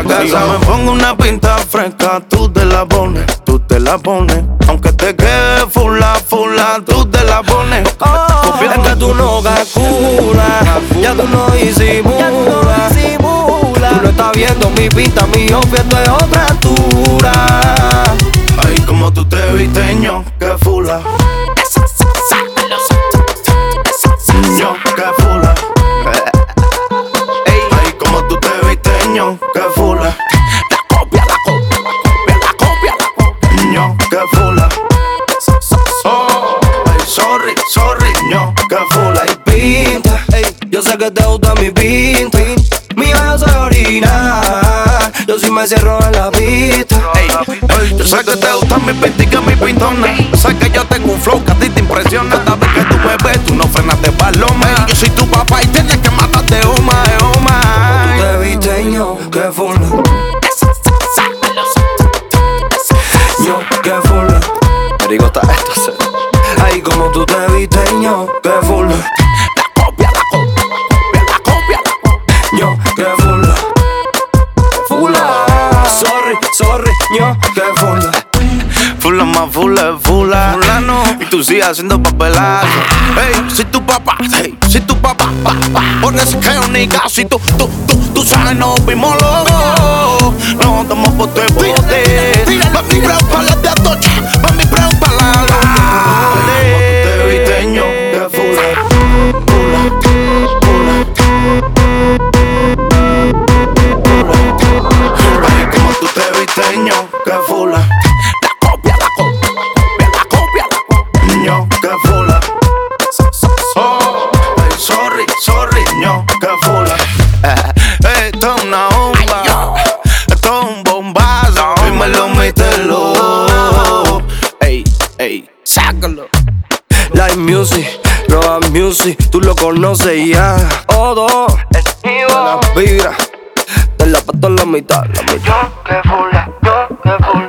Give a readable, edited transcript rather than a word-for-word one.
Si yo me pongo una pinta fresca, tú te la pones, tú te la pones. Aunque te quede fula, tú te la pones. Es que tú no calculas, ya tú no disimulas. Tú no estás viendo mi pinta, mi outfit es otra altura. Ay, como tú te viste, ño, que fula. Ño, que fula. Ay, como tú te viste, ño, que fula. La copia. Ño, que fula. Ay, sorry, ño, que fula. Y pinta, yo sé que te gusta mi pinta. Mía, yo soy original. Yo sí me cierro en la pista. Yo sé que te gustan mis pinticas, mis pintonas. Sé que yo tengo un flow que a ti te impresiona. Cada vez que tú me ves, tú no frenas de paloma. Yo soy tu papá y tienes que matarte de oma. Tú te viste, ño, que fula. Ño, que fula. Marico, está esto. Ay, como tú te viste, ño, que fula. La copia. Ño, que fula. Sorry, ño, que fula. Fula más fula, fulano. Y tú sigues haciendo papelazo. Hey, si tu papá, por eso que un nigga. Si tú sabes, nos vimos locos. No estamos bote. Mami, preocupala de atocha. Mami, preocupala. Te viste, ño, que fula. Ay, como tú te viste, ño, que fula. La copia. Ño, que fula. Ay, sorry, ño, que fula. Esto es una bomba. Esto es un bombazo. Dímelo, mítelo. Ey, sácalo. Live music, Roa Music, tú lo conoces ya. Odo, de la vibra, de la pata a la mitad. Yo que fula,